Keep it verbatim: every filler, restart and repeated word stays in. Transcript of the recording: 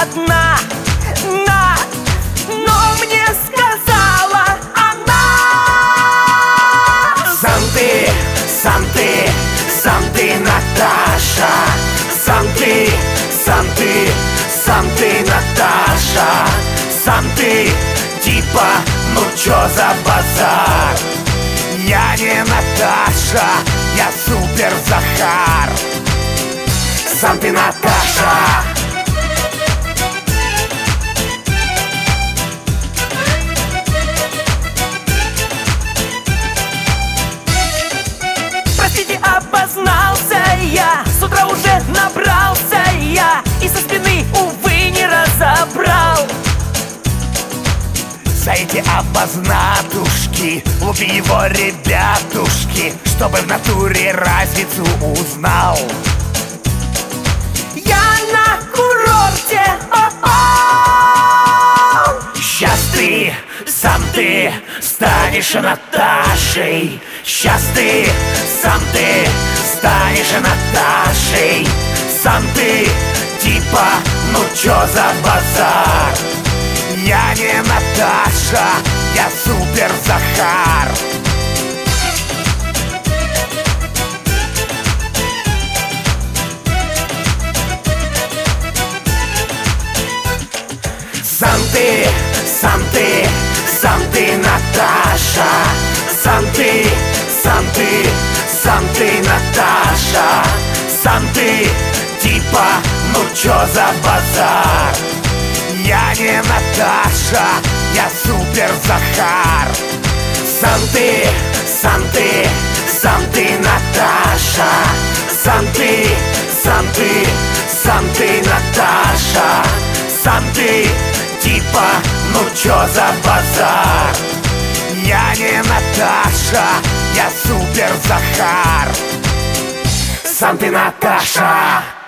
одна, на, но мне сказала она: сам ты, сам ты, сам ты, Наташа. Сам ты, сам ты, сам ты, Наташа. Сам ты, типа, ну чё за базар? Я не Наташа, я Супер Захар. Сам ты, Наташа. Простите, обознался я, с утра уже набрался я, и со спины, увы, не разобрал. За эти обознатушки лупи его, ребятушки, чтобы в натуре разницу узнал. Я на курорте, о-о! Сейчас ты, сам ты станешь Наташей. Сейчас ты, сам ты станешь Наташей. Сам ты, типа, ну чё за базар? Я не Наташа, я Супер Захар. Сам ты, сам ты, сам ты, Наташа. Сам ты, сам ты, сам ты, Наташа. Сам ты, типа, ну чё за базар? Я не Наташа, я Супер Захар. Сам ты, сам ты, сам ты, Наташа. Сам ты, сам ты, сам ты, Наташа. Сам ты, типа, ну чё за базар? Я не Наташа, я Супер Захар. Сам ты, Наташа.